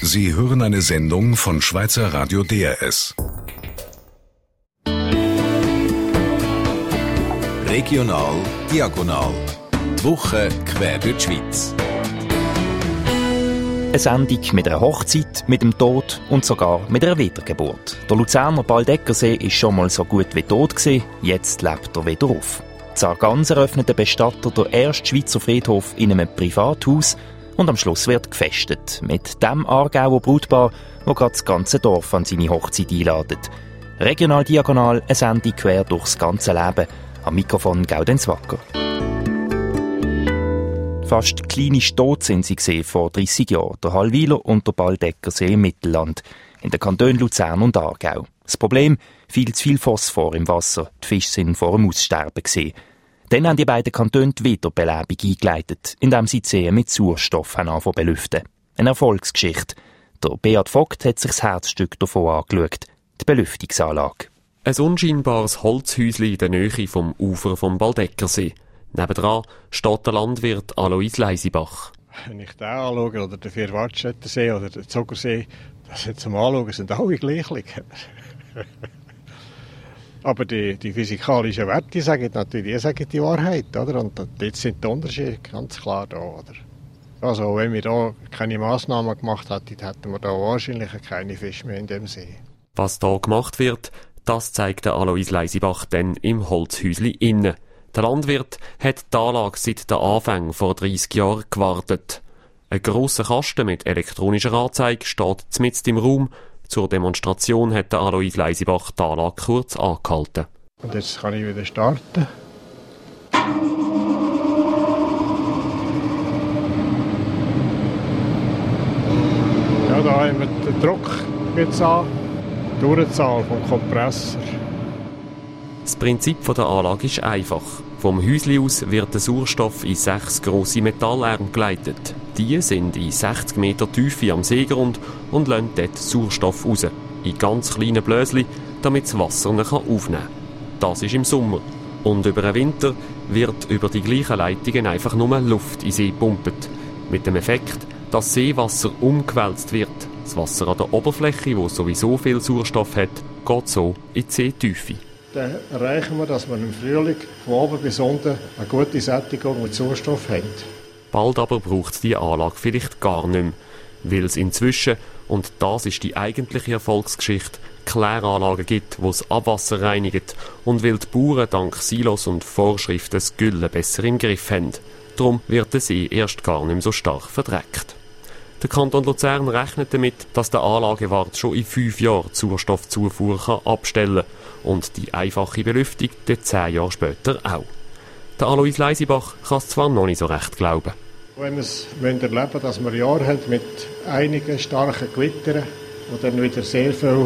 Sie hören eine Sendung von Schweizer Radio DRS. Regional Diagonal. Die Woche quer durch die Schweiz. Eine Sendung mit einer Hochzeit, mit dem Tod und sogar mit einer Wiedergeburt. Der Luzerner Baldeckersee ist schon mal so gut wie tot gewesen, jetzt lebt er wieder auf. In Sargans eröffnet der Bestatter den ersten Schweizer Friedhof in einem Privathaus und am Schluss wird gefestet. Mit dem Aargauer Brutpaar, wo gerade das ganze Dorf an seine Hochzeit einladet. Regional Diagonal, eine Sendung quer durchs ganze Leben. Am Mikrofon Gaudenz Wacker. Fast klinisch tot sind sie gesehen vor 30 Jahren, der Hallwiler und der Baldeckersee im Mittelland, in den Kantonen Luzern und Aargau. Das Problem? Viel zu viel Phosphor im Wasser. Die Fische sind vor dem Aussterben gesehen. Dann haben die beiden Kantone die Wiederbelebung eingeleitet, indem sie die Seen mit Sauerstoff anfangen zu belüften. Eine Erfolgsgeschichte. Der Beat Vogt hat sich das Herzstück davon angeschaut, die Belüftungsanlage. Ein unscheinbares Holzhäuschen in der Nähe vom Ufer vom Baldeckersee. Nebendran steht der Landwirt Alois Leisibach. Wenn ich den anschaue, oder den Vierwaldstättersee oder den Zuckersee, das sind zum Anschauen sind alle gleich. Aber die physikalischen Werte sagen natürlich die Wahrheit. Oder? Und jetzt sind die Unterschiede ganz klar da. Oder? Also wenn wir da keine Massnahmen gemacht hätten, hätten wir da wahrscheinlich keine Fische mehr in dem See. Was da gemacht wird, das zeigt der Alois Leisibach dann im Holzhäuschen innen. Der Landwirt hat die Anlage seit der Anfang vor 30 Jahren gewartet. Ein grosser Kasten mit elektronischer Anzeige steht mitten im Raum. Zur Demonstration hat der Alois Leisibach die Anlage kurz angehalten. Und jetzt kann ich wieder starten. Ja, da haben wir den Druck jetzt an, die Durchzahl vom Kompressor. Das Prinzip der Anlage ist einfach. Vom Häuschen aus wird der Sauerstoff in 6 grosse Metallärme geleitet. Die sind in 60 Meter Tiefe am Seegrund und lassen dort Sauerstoff raus. In ganz kleinen Blöschen, damit das Wasser ihn aufnehmen kann. Das ist im Sommer. Und über den Winter wird über die gleichen Leitungen einfach nur Luft in den See gepumpt. Mit dem Effekt, dass Seewasser umgewälzt wird. Das Wasser an der Oberfläche, wo sowieso viel Sauerstoff hat, geht so in die Seetiefe. Dann erreichen wir, dass wir im Frühling von oben bis unten eine gute Sättigung mit Sauerstoff haben. Bald aber braucht es die Anlage vielleicht gar nicht mehr, weil es inzwischen, und das ist die eigentliche Erfolgsgeschichte, Kläranlagen gibt, die das Abwasser reinigen und weil die Bauern dank Silos und Vorschriften das Gülle besser im Griff haben. Darum wird der See erst gar nicht mehr so stark verdreckt. Der Kanton Luzern rechnet damit, dass der Anlagewart schon in 5 Jahren die Sauerstoffzufuhr abstellen kann und die einfache Belüftung dann 10 Jahre später auch. Der Alois Leisibach kann es zwar noch nicht so recht glauben. Wenn wir es erleben, dass wir Jahre haben mit einigen starken Gewittern, wo dann wieder sehr viele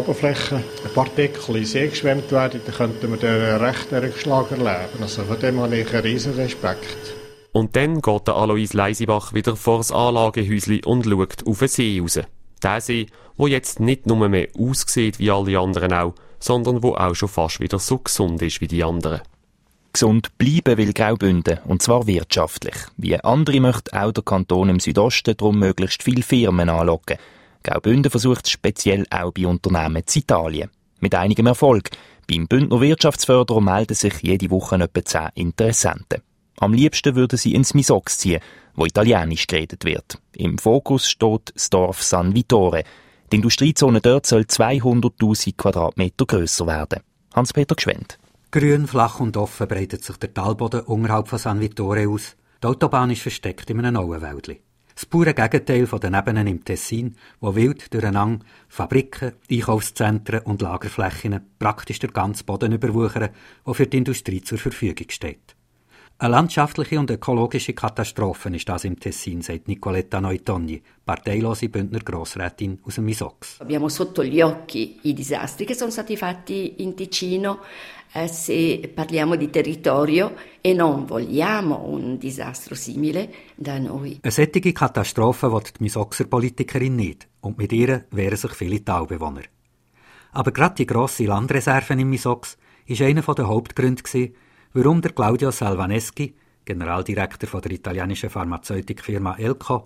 Oberflächenpartikel in den See geschwemmt werden, dann könnten wir den rechten Rückschlag erleben. Also von dem habe ich einen riesen Respekt. Und dann geht der Alois Leisibach wieder vor das Anlagehäuschen und schaut auf den See raus. Der See, der jetzt nicht nur mehr aussieht wie alle anderen auch, sondern wo auch schon fast wieder so gesund ist wie die anderen. Gesund bleiben will Graubünden, und zwar wirtschaftlich. Wie andere möchte auch der Kanton im Südosten darum möglichst viele Firmen anlocken. Graubünden versucht es speziell auch bei Unternehmen in Italien. Mit einigem Erfolg. Beim Bündner Wirtschaftsförderer melden sich jede Woche etwa 10 Interessenten. Am liebsten würden sie ins Misox ziehen, wo Italienisch geredet wird. Im Fokus steht das Dorf San Vittore. Die Industriezone dort soll 200'000 Quadratmeter grösser werden. Hans-Peter Gschwend. Grün, flach und offen breitet sich der Talboden unterhalb von San Vittore aus. Die Autobahn ist versteckt in einem Auenwäldli. Das pure Gegenteil von den Ebenen im Tessin, wo wild durcheinander Fabriken, Einkaufszentren und Lagerflächen praktisch der ganze Boden überwuchern, der für die Industrie zur Verfügung steht. Eine landschaftliche und ökologische Katastrophe ist das im Tessin, sagt Nicoletta Neutogni, parteilose Bündner Grossrätin aus dem Misox. Abbiamo sotto gli occhi i disastri che sono stati fatti in Ticino, se parliamo di territorio e non vogliamo un disastro simile da noi. Eine solche Katastrophe will die Misoxer Politikerin nicht und mit ihr wehren sich viele Talbewohner. Aber gerade die grosse Landreserven im Misox war einer der Hauptgründe, warum der Claudio Salvaneschi, Generaldirektor der italienischen Pharmazeutikfirma Elco,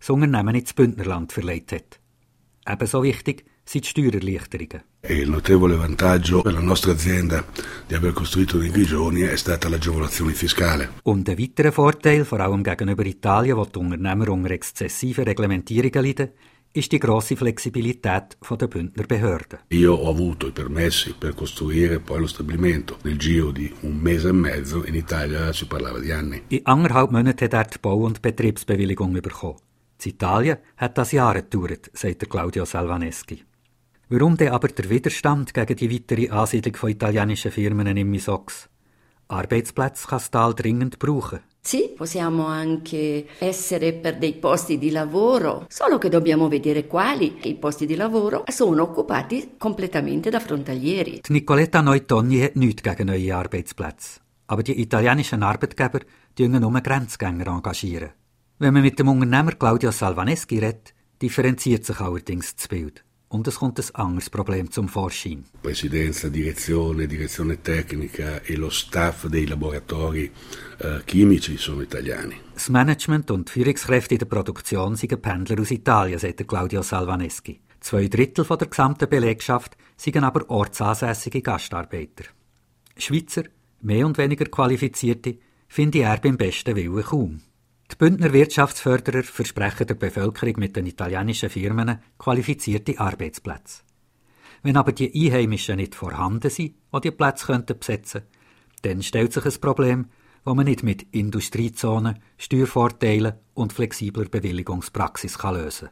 das Unternehmen ins Bündnerland verlegt hat. Ebenso wichtig sind die Steuererleichterungen. Il notevole vantaggio per la nostra azienda di aver costruito nei Grigioni è stata l'agevolazione fiscale. Und ein weiterer Vorteil, vor allem gegenüber Italien, wo die Unternehmer unter exzessiven Reglementierungen leiden, ist die grosse Flexibilität der Bündner Behörden. Io ho avuto i permessi per costruire poi lo stabilimento. Nel giro di un mese e mezzo in Italia si parlava di anni. In 1,5 Monaten hat er die Bau- und Betriebsbewilligung bekommen. In Italien hat das Jahre gedauert, sagt Claudio Salvaneschi. Warum denn aber der Widerstand gegen die weitere Ansiedlung von italienischen Firmen in Misox? Arbeitsplätze kann das Tal dringend brauchen. Sì, possiamo anche essere per dei posti di lavoro, solo che dobbiamo vedere quali. I posti di lavoro sono occupati completamente da frontalieri. Die Nicoletta Neutoni hat nichts gegen neue Arbeitsplätze. Aber die italienischen Arbeitgeber engagieren nur Grenzgänger engagieren. Wenn man mit dem Unternehmer Claudio Salvaneschi redet, differenziert sich allerdings das Bild. Und es kommt ein anderes Problem zum Vorschein. Presidenza, direzione tecnica e lo staff dei laboratori chimici sono italiani. Das Management und die Führungskräfte in der Produktion sind Pendler aus Italien, sagt Claudio Salvaneschi. 2/3 der gesamten Belegschaft sind aber ortsansässige Gastarbeiter. Schweizer, mehr und weniger Qualifizierte, finde er beim besten Willen kaum. Die Bündner Wirtschaftsförderer versprechen der Bevölkerung mit den italienischen Firmen qualifizierte Arbeitsplätze. Wenn aber die Einheimischen nicht vorhanden sind, die die Plätze besetzen könnten, dann stellt sich ein Problem, das man nicht mit Industriezonen, Steuervorteilen und flexibler Bewilligungspraxis lösen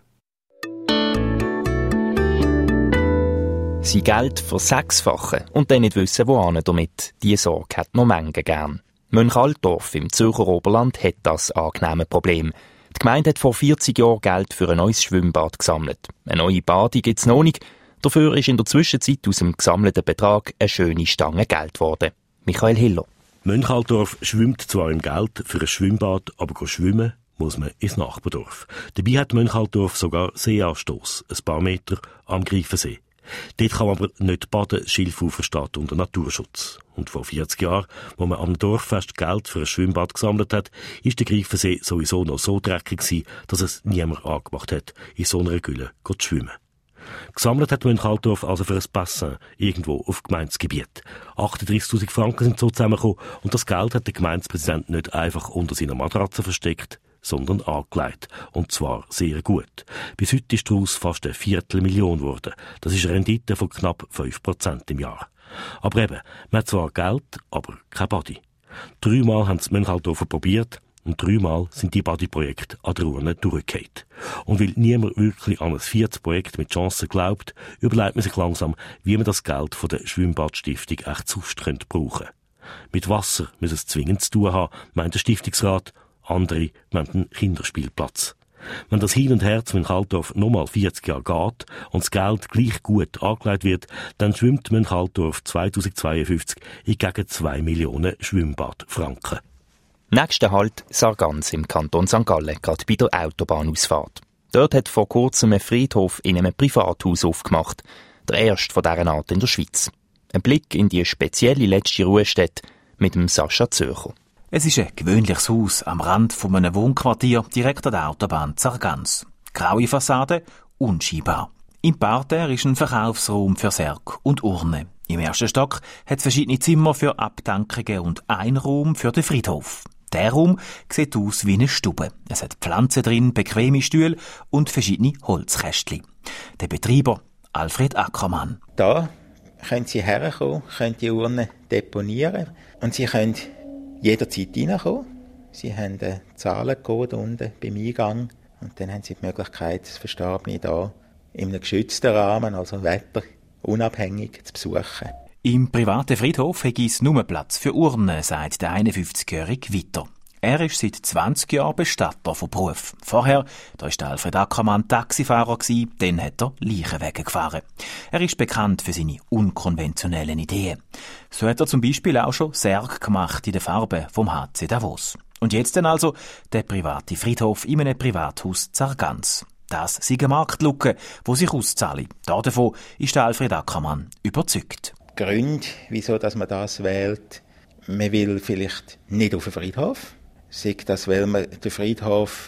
kann. Sie Geld versechsfachen und dann nicht wissen, wohin damit. Diese Sorge hat noch Menge gern. Mönchaldorf im Zürcher Oberland hat das angenehme Problem. Die Gemeinde hat vor 40 Jahren Geld für ein neues Schwimmbad gesammelt. Eine neue Badung gibt es noch nicht. Dafür ist in der Zwischenzeit aus dem gesammelten Betrag eine schöne Stange Geld geworden. Michael Hiller. Mönchaldorf schwimmt zwar im Geld für ein Schwimmbad, aber schwimmen muss man ins Nachbardorf. Dabei hat Mönchaldorf sogar Seeanstoss, ein paar Meter am Greifensee. Dort kann man aber nicht baden, Schilfufer steht unter Naturschutz. Und vor 40 Jahren, wo man am Dorffest Geld für ein Schwimmbad gesammelt hat, ist der Greifensee sowieso noch so dreckig gewesen, dass es niemand angemacht hat, in so einer Gülle zu schwimmen. Gesammelt hat Mönchaldorf also für ein Bassin, irgendwo auf Gemeindegebiet. 38'000 Franken sind so zusammengekommen und das Geld hat der Gemeindepräsident nicht einfach unter seiner Matratze versteckt, sondern angelegt. Und zwar sehr gut. Bis heute ist daraus fast 250.000 geworden. Das ist eine Rendite von knapp 5% im Jahr. Aber eben, man hat zwar Geld, aber kein Badi. 3-mal haben es Mönchaldorfer probiert und 3-mal sind die Badi-Projekte an der Urne durchgefallen. Und weil niemand wirklich an ein 4. Projekt mit Chancen glaubt, überlegt man sich langsam, wie man das Geld von der Schwimmbadstiftung echt sonst brauchen könnte. Mit Wasser muss es zwingend zu tun haben, meint der Stiftungsrat. Andere meinen einen Kinderspielplatz. Wenn das Hin und Her zu Mönchaldorf nochmal 40 Jahre geht und das Geld gleich gut angelegt wird, dann schwimmt Mönchaldorf 2052 in gegen 2 Millionen Schwimmbadfranken. Nächster Halt Sargans im Kanton St. Gallen, gerade bei der Autobahnausfahrt. Dort hat vor kurzem ein Friedhof in einem Privathaus aufgemacht. Der erste von dieser Art in der Schweiz. Ein Blick in die spezielle letzte Ruhestätte mit dem Sascha Zürcher. Es ist ein gewöhnliches Haus am Rand von einem Wohnquartier direkt an der Autobahn Sargans. Graue Fassade, unscheinbar. Im Parterre ist ein Verkaufsraum für Särge und Urne. Im ersten Stock hat es verschiedene Zimmer für Abdankungen und ein Raum für den Friedhof. Der Raum sieht aus wie eine Stube. Es hat Pflanzen drin, bequeme Stühle und verschiedene Holzkästchen. Der Betreiber, Alfred Ackermann. Da können Sie herkommen, können die Urne deponieren und Sie können jederzeit reinkommen. Sie haben einen Zahlencode unten beim Eingang und dann haben Sie die Möglichkeit, das Verstorbene hier in einem geschützten Rahmen, also wetterunabhängig, zu besuchen. Im privaten Friedhof hat es nur Platz für Urnen, sagt der 51-jährige weiter. Er ist seit 20 Jahren Bestatter von Beruf. Vorher, da war Alfred Ackermann Taxifahrer, dann hat er Leichenwege gefahren. Er ist bekannt für seine unkonventionellen Ideen. So hat er zum Beispiel auch schon Särge gemacht in den Farben vom HC Davos. Und jetzt dann also der private Friedhof in einem Privathaus Sargans. Das sei eine Marktlücke, die sich auszahle. Davon ist der Alfred Ackermann überzeugt. Gründe, wieso dass man das wählt, man will vielleicht nicht auf den Friedhof. Sei das, weil man den Friedhof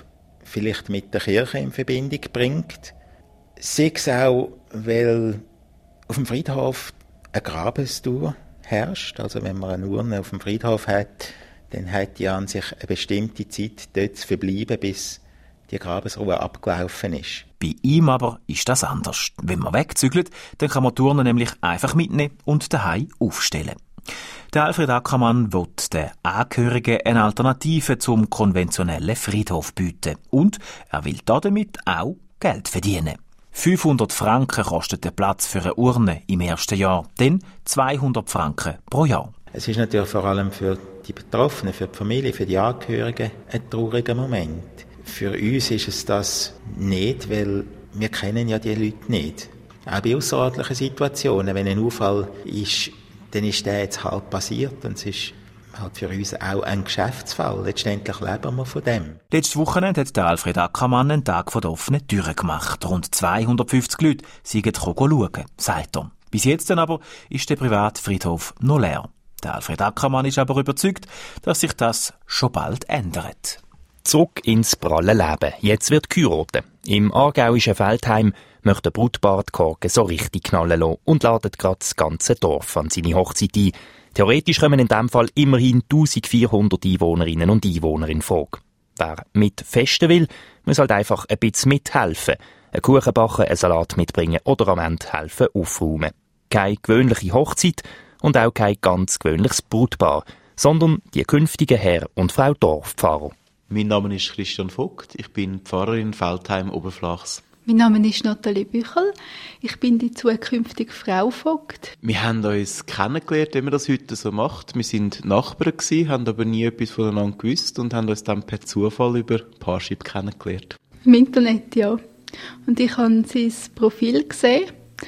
vielleicht mit der Kirche in Verbindung bringt. Sei es auch, weil auf dem Friedhof eine Grabesdauer herrscht. Also wenn man eine Urne auf dem Friedhof hat, dann hat die an sich eine bestimmte Zeit dort zu verbleiben, bis die Grabesruhe abgelaufen ist. Bei ihm aber ist das anders. Wenn man wegzügelt, dann kann man die Urne nämlich einfach mitnehmen und daheim aufstellen. Der Alfred Ackermann will den Angehörigen eine Alternative zum konventionellen Friedhof bieten. Und er will damit auch Geld verdienen. 500 Franken kostet der Platz für eine Urne im ersten Jahr, dann 200 Franken pro Jahr. Es ist natürlich vor allem für die Betroffenen, für die Familie, für die Angehörigen ein trauriger Moment. Für uns ist es das nicht, weil wir kennen ja die Leute nicht. Auch bei ausserordentlichen Situationen, wenn ein Unfall ist, dann ist der jetzt halt passiert und es ist halt für uns auch ein Geschäftsfall. Letztendlich leben wir von dem. Letztes Wochenende hat der Alfred Ackermann einen Tag von der offenen Türen gemacht. Rund 250 Leute sind schauen, sagt er. Bis jetzt dann aber ist der Privatfriedhof noch leer. Der Alfred Ackermann ist aber überzeugt, dass sich das schon bald ändert. Zurück ins pralle Leben. Jetzt wird geheiratet. Im aargauischen Feldheim möchte der Brutpaar die Korken so richtig knallen lassen und ladet gerade das ganze Dorf an seine Hochzeit ein. Theoretisch kommen in diesem Fall immerhin 1400 Einwohnerinnen und Einwohner in Frage. Wer mit festen will, muss halt einfach ein bisschen mithelfen. Einen Kuchen backen, einen Salat mitbringen oder am Ende helfen aufräumen. Keine gewöhnliche Hochzeit und auch kein ganz gewöhnliches Brutpaar, sondern die künftigen Herr und Frau Dorfpfarrer. Mein Name ist Christian Vogt, ich bin Pfarrerin Feldheim Oberflachs. Mein Name ist Nathalie Büchel, ich bin die zukünftige Frau Vogt. Wir haben uns kennengelernt, wie man das heute so macht. Wir sind Nachbarn gewesen, haben aber nie etwas voneinander gewusst und haben uns dann per Zufall über Parship kennengelernt. Im Internet, ja. Und ich habe sein Profil gesehen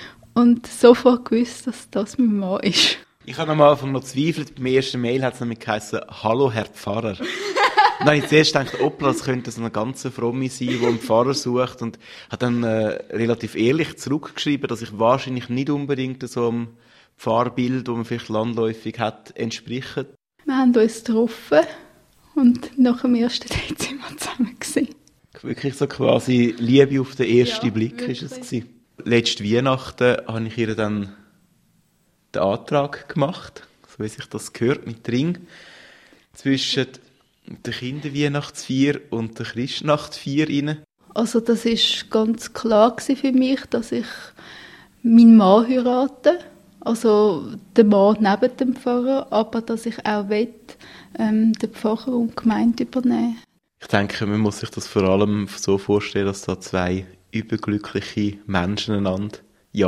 und sofort gewusst, dass das mein Mann ist. Ich habe am Anfang noch gezweifelt, beim ersten Mail hat es nämlich geheißen, «Hallo, Herr Pfarrer». Dann habe ich zuerst gedacht, Oppla, das könnte so eine ganz Fromme sein, die einen Pfarrer sucht. Und habe dann relativ ehrlich zurückgeschrieben, dass ich wahrscheinlich nicht unbedingt so einem Pfarrbild, das man vielleicht landläufig hat, entspreche. Wir haben uns getroffen und nach dem ersten Date sind wir zusammen gewesen. Wirklich so quasi Liebe auf den ersten Blick wirklich. Ist es gewesen. Letzte Weihnachten habe ich ihr dann den Antrag gemacht, so wie sich das gehört, mit Ring, zwischen der Kinderweihnachtsfeier und der Christnachtfeier rein. Also das ist ganz klar für mich, dass ich meinen Mann heirate. Also den Mann neben dem Pfarrer, aber dass ich auch will, den Pfarrer und die Gemeinde übernehmen. Ich denke, man muss sich das vor allem so vorstellen, dass da zwei überglückliche Menschen zueinander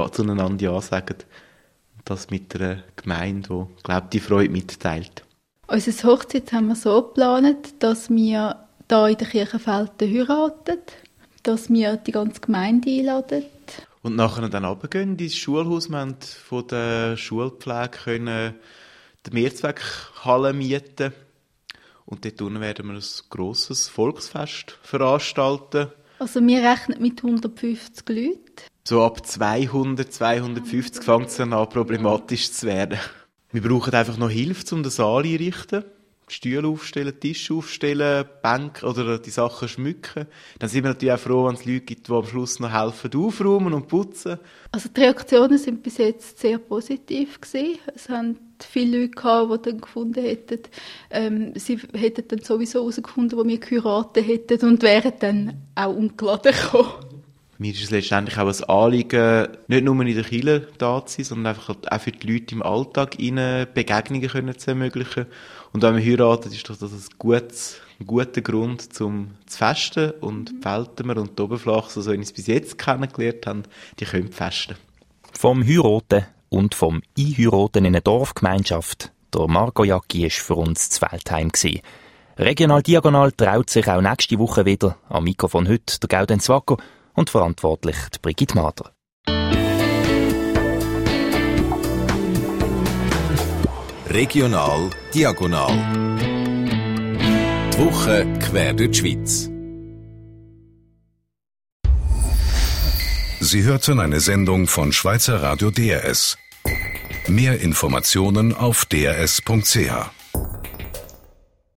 Ja sagen. Und das mit einer Gemeinde, die, glaube ich, die Freude mitteilt. Unsere Hochzeit haben wir so geplant, dass wir hier in der Kirche Velten heiraten, dass wir die ganze Gemeinde einladen. Und nachher dann runtergehen ins Schulhaus. Wir haben von der Schulpflege können die Mehrzweckhalle mieten. Und dort unten werden wir ein grosses Volksfest veranstalten. Also wir rechnen mit 150 Leuten. So ab 200, 250 fängt es dann an, problematisch zu werden. Wir brauchen einfach noch Hilfe, um den Saal einrichten. Stühle aufstellen, Tische aufstellen, Bänke oder die Sachen schmücken. Dann sind wir natürlich auch froh, wenn es Leute gibt, die am Schluss noch helfen, aufräumen und putzen. Also die Reaktionen sind bis jetzt sehr positiv gewesen. Es haben viele Leute gehabt, die dann gefunden hätten, sie hätten dann sowieso herausgefunden, wo wir geheiratet hätten und wären dann auch ungeladen gekommen. Mir ist es letztendlich auch ein Anliegen, nicht nur in der Kirche da zu sein, sondern einfach auch für die Leute im Alltag ihnen Begegnungen zu ermöglichen. Und wenn man heiratet, ist das ein guter Grund, zum zu festen. Und die Veltemer und die Oberflachs, also wenn ich es bis jetzt kennengelernt habe, die können festen. Vom Heiraten und vom Einheiraten in eine Dorfgemeinschaft. Der Marco Jacki war für uns zu Feldheim. Regional Diagonal traut sich auch nächste Woche wieder. Am Mikrofon heute der Gaudenz Wacker und verantwortlich die Brigitte Mader. Regional Diagonal. Die Woche quer durch die Schweiz. Sie hörten eine Sendung von Schweizer Radio DRS. Mehr Informationen auf drs.ch.